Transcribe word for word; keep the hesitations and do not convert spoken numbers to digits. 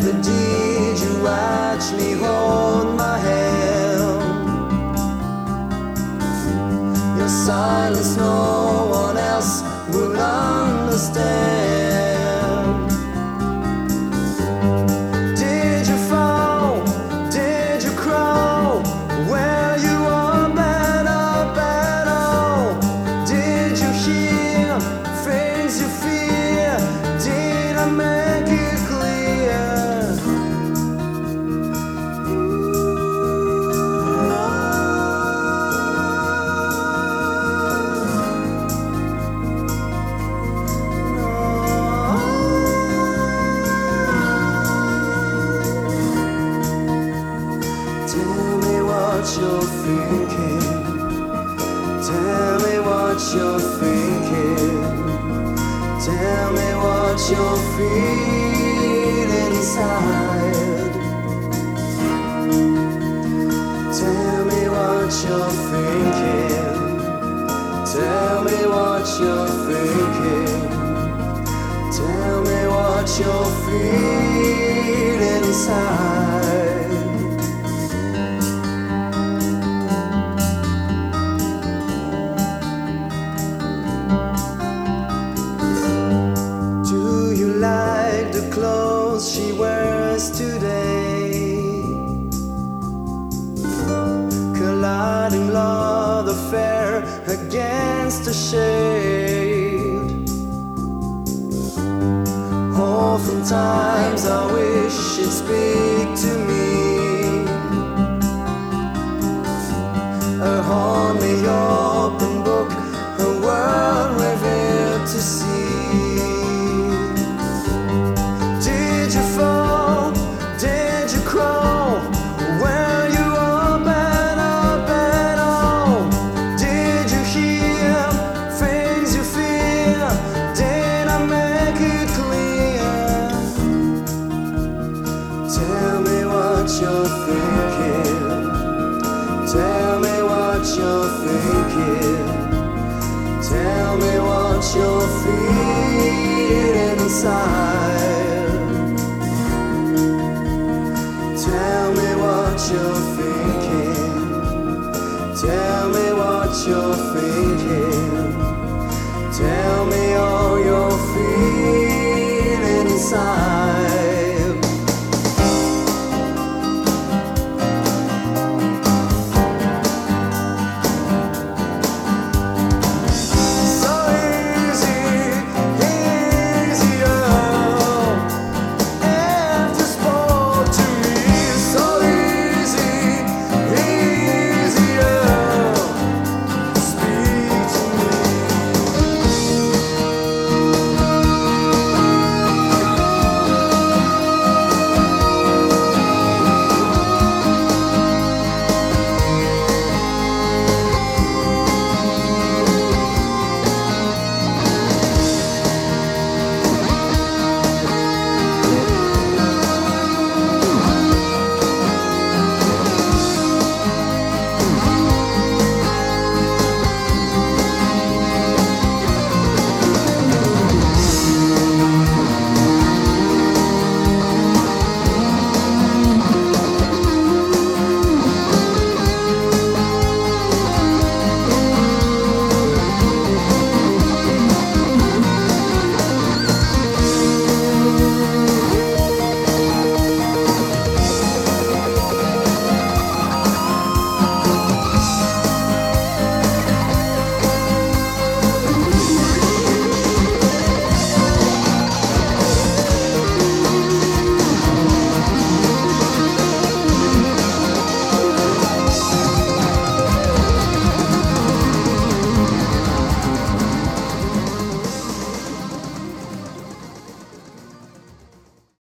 did you actually hold my hand? Your silence no one else will understand. Did you fall? Did you crawl? Where you are better, better? Did you hear things you fear? Did I make it clear? Tell me what you're thinking. Tell me what you're thinking. Tell me what you're feeling inside. Tell me what you're thinking. Tell me what you're thinking. Tell me what you're feeling inside. Clothes she wears today, colliding love affair against the shade. Oftentimes I wish she'd speak to me, a only open book, a world revealed to see. Did you fall? Did you crawl? Where you are better, better? Did you hear things you fear? Did I make it clear? Tell me what you're thinking. Tell me what you're thinking. Tell me what you're feeling inside.